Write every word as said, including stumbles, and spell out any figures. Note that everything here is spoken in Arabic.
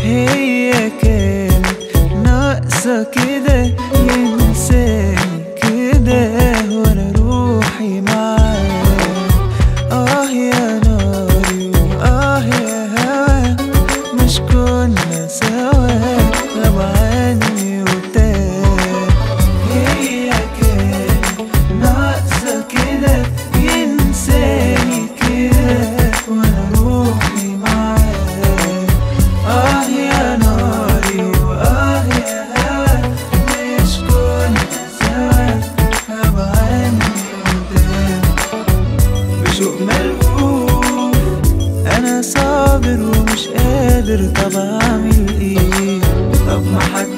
هي كانت ناقصة كده ينساني كده وانا روحي معاه. اه يا ناري واه يا هوا مش كنا سوا غاب عني وتاه. هي كانت ناقصة كده ينساني كده وانا روحي معاه. اه يا ناري واه يا هوا مش كنا سوا غاب عني وتاه. بشوق ملهوف انا صابر ومش قادر، طب اعمل ايه؟ طب ما حد